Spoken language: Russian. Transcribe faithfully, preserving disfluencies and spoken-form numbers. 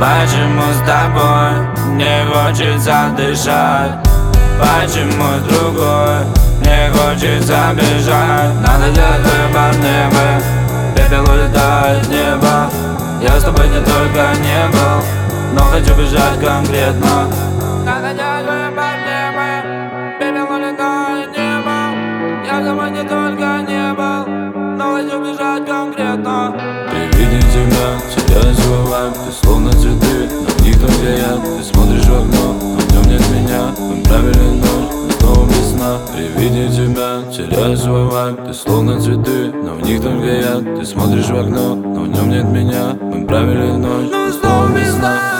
Почему с тобой не хочется дышать? Почему с другой не хочется бежать? Надо делать выбор в небо, пепел улетает с неба. Я с тобой не только не был, но хочу бежать конкретно. Надо делать выбор в небо, пепел улетает с неба. Я с тобой не только не был, но хочу бежать конкретно. При виде тебя теряю свой вайб. Ты словно цветы, но в них только я. Ты смотришь в окно, но в нем нет меня. Мы правили ночь, но снова весна. При виде тебя теряю свой вайб. Ты словно цветы, но в них только я. Ты смотришь в окно, но в нем нет меня. Мы правили ночь, но снова весна.